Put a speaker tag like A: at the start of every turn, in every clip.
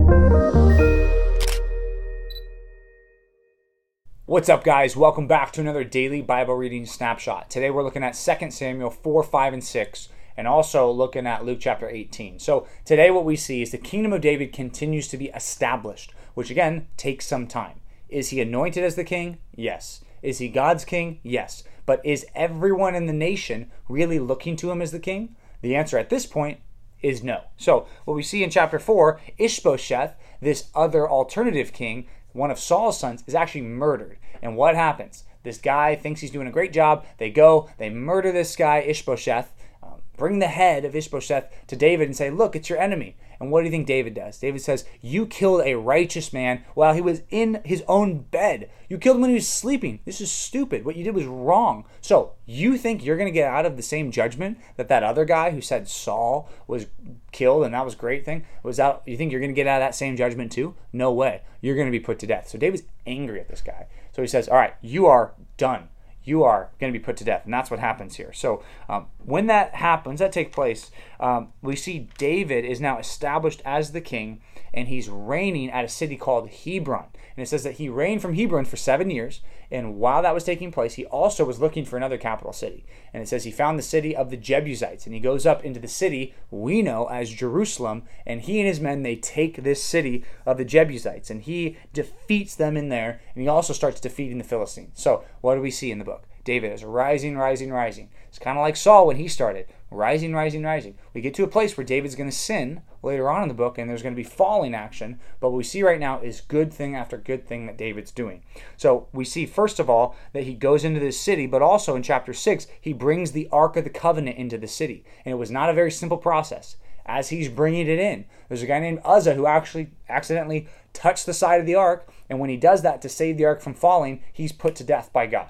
A: What's up, guys? Welcome back to another daily Bible reading snapshot. Today we're looking at 2 Samuel 4, 5, and 6, and also looking at Luke chapter 18. So today what we see is the kingdom of David continues to be established, which again takes some time. Is he anointed as the king? Yes. Is he God's king? Yes. But is everyone in the nation really looking to him as the king? The answer at this point is no. So what we see in chapter 4, Ishbosheth, this other alternative king, one of Saul's sons, is actually murdered. And what happens? This guy thinks he's doing a great job. They go, they murder this guy, Ishbosheth, bring the head of Ishbosheth to David and say, look, it's your enemy. And what do you think David does? David says, you killed a righteous man while he was in his own bed. You killed him when he was sleeping. This is stupid. What you did was wrong. So you think you're going to get out of the same judgment that other guy who said Saul was killed and that was a great thing was out? You think you're going to get out of that same judgment too? No way. You're going to be put to death. So David's angry at this guy. So he says, all right, you are done. You are going to be put to death. And that's what happens here. So when that happens, that takes place, we see David is now established as the king, and he's reigning at a city called Hebron. And it says that he reigned from Hebron for 7 years. And while that was taking place, he also was looking for another capital city. And it says he found the city of the Jebusites. And he goes up into the city we know as Jerusalem. And he and his men, they take this city of the Jebusites. And he defeats them in there. And he also starts defeating the Philistines. So what do we see in the book? David is rising, rising, rising. It's kind of like Saul when he started. Rising, rising, rising. We get to a place where David's going to sin later on in the book, and there's going to be falling action. But what we see right now is good thing after good thing that David's doing. So we see, first of all, that he goes into this city, but also in chapter 6, he brings the Ark of the Covenant into the city. And it was not a very simple process. As he's bringing it in, there's a guy named Uzzah who actually accidentally touched the side of the Ark. And when he does that to save the Ark from falling, he's put to death by God.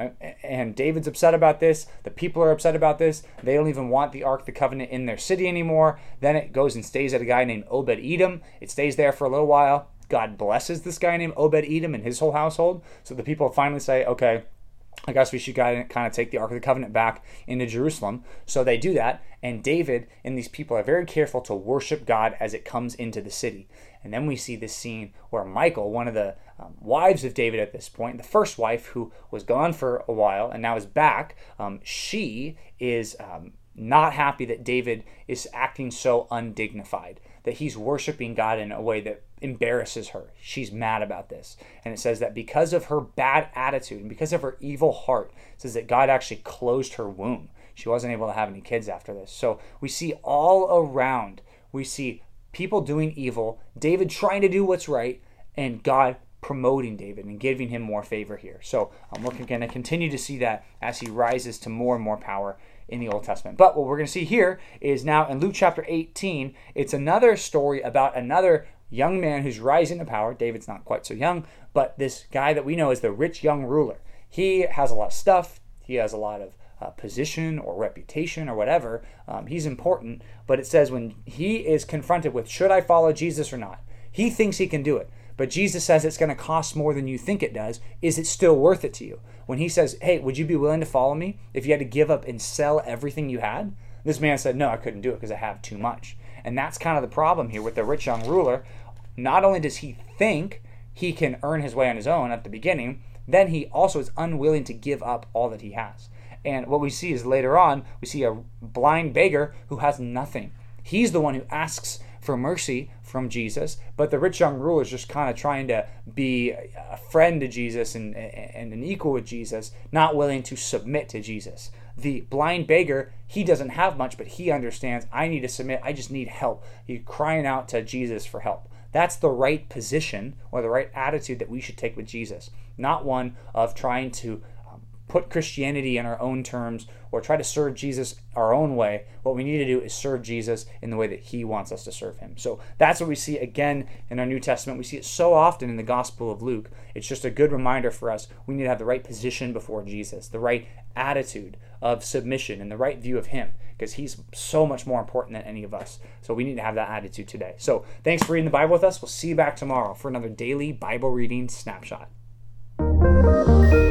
A: And David's upset about this. The people are upset about this. They don't even want the Ark of the Covenant in their city anymore. Then it goes and stays at a guy named Obed-Edom. It stays there for a little while. God blesses this guy named Obed-Edom and his whole household. So the people finally say, okay, I guess we should kind of take the Ark of the Covenant back into Jerusalem. So they do that. And David and these people are very careful to worship God as it comes into the city. And then we see this scene where Michal, one of the wives of David at this point, the first wife who was gone for a while and now is back, she is not happy that David is acting so undignified, that he's worshiping God in a way that embarrasses her. She's mad about this. And it says that because of her bad attitude and because of her evil heart, it says that God actually closed her womb. She wasn't able to have any kids after this. So we see all around, we see people doing evil, David trying to do what's right, and God promoting David and giving him more favor here. So we're going to continue to see that as he rises to more and more power in the Old Testament. But what we're going to see here is now in Luke chapter 18, it's another story about another young man who's rising to power. David's not quite so young, but this guy that we know is the rich young ruler. He has a lot of stuff. He has a lot of position or reputation or whatever. He's important, but it says when he is confronted with, should I follow Jesus or not? He thinks he can do it. But Jesus says it's going to cost more than you think it does. Is it still worth it to you? When he says, hey, would you be willing to follow me if you had to give up and sell everything you had? This man said, no, I couldn't do it because I have too much. And that's kind of the problem here with the rich young ruler. Not only does he think he can earn his way on his own at the beginning, then he also is unwilling to give up all that he has. And what we see is later on, we see a blind beggar who has nothing. He's the one who asks for mercy from Jesus, but the rich young ruler is just kind of trying to be a friend to Jesus and an equal with Jesus, not willing to submit to Jesus. The blind beggar, he doesn't have much, but he understands, I need to submit, I just need help. He's crying out to Jesus for help. That's the right position or the right attitude that we should take with Jesus, not one of trying to put Christianity in our own terms or try to serve Jesus our own way. What we need to do is serve Jesus in the way that he wants us to serve him. So that's what we see again in our New Testament. We see it so often in the Gospel of Luke. It's just a good reminder for us. We need to have the right position before Jesus, the right attitude of submission and the right view of him, because he's so much more important than any of us. So we need to have that attitude today. So thanks for reading the Bible with us. We'll see you back tomorrow for another daily Bible reading snapshot.